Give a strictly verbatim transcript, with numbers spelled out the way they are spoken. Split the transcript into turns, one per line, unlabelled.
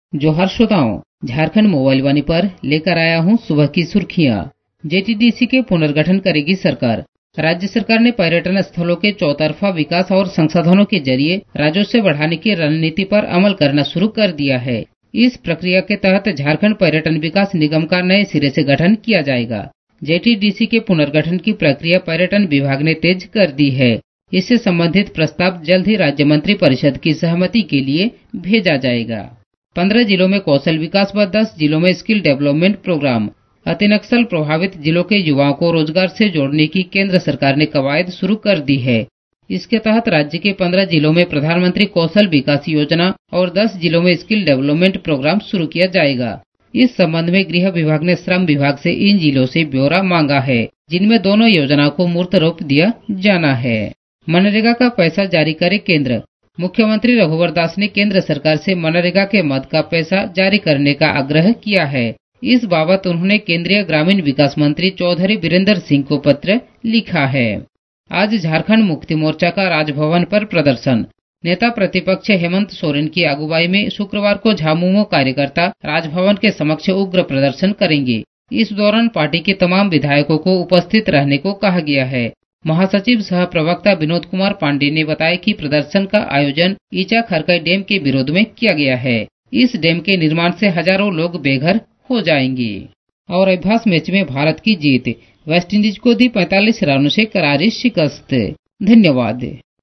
जोहार श्रोताओं, झारखंड मोबाइल वाणी पर लेकर आया हूं सुबह की सुर्खियां। जेटीडीसी के पुनर्गठन करेगी सरकार। राज्य सरकार ने पर्यटन स्थलों के चौतरफा विकास और संसाधनों के जरिए राजस्व बढ़ाने की रणनीति पर अमल करना शुरू कर दिया है। इस प्रक्रिया के तहत झारखंड पर्यटन विकास निगम का नए सिरे से गठन किया जाएगा। जेटीडीसी के पुनर्गठन की प्रक्रिया पर्यटन विभाग ने तेज कर दी है। इससे संबंधित प्रस्ताव जल्द ही राज्य मंत्री परिषद की सहमति के लिए भेजा जाएगा। पंद्रह जिलों में कौशल विकास व दस जिलों में स्किल डेवलपमेंट प्रोग्राम। अति नक्सल प्रभावित जिलों के युवाओं को रोजगार से जोड़ने की केंद्र सरकार ने कवायद शुरू कर दी है। इसके तहत राज्य के पंद्रह जिलों में प्रधानमंत्री कौशल विकास योजना और दस जिलों में स्किल डेवलपमेंट प्रोग्राम शुरू किया जाएगा। इस संबंध में गृह विभाग ने श्रम विभाग से इन जिलों से ब्यौरा मांगा है, जिनमें दोनों योजनाओं को मूर्त रूप दिया जाना है। मनरेगा का पैसा जारी करे केंद्र। मुख्यमंत्री रघुवर दास ने केंद्र सरकार से मनरेगा के मद का पैसा जारी करने का आग्रह किया है। इस बाबत उन्होंने केंद्रीय ग्रामीण विकास मंत्री चौधरी वीरेंद्र सिंह को पत्र लिखा है। आज झारखंड मुक्ति मोर्चा का राजभवन पर प्रदर्शन। नेता प्रतिपक्ष हेमंत सोरेन की अगुवाई में शुक्रवार को झामुमो कार्यकर्ता राजभवन के समक्ष उग्र प्रदर्शन करेंगे। इस दौरान पार्टी के तमाम विधायकों को उपस्थित रहने को कहा गया है। महासचिव सह प्रवक्ता विनोद कुमार पांडे ने बताया कि प्रदर्शन का आयोजन ईचा खरकई डैम के विरोध में किया गया है। इस डैम के निर्माण से हजारों लोग बेघर हो जाएंगे। और अभ्यास मैच में भारत की जीत, वेस्टइंडीज को दी पैंतालीस रनों से करारी शिकस्त। धन्यवाद।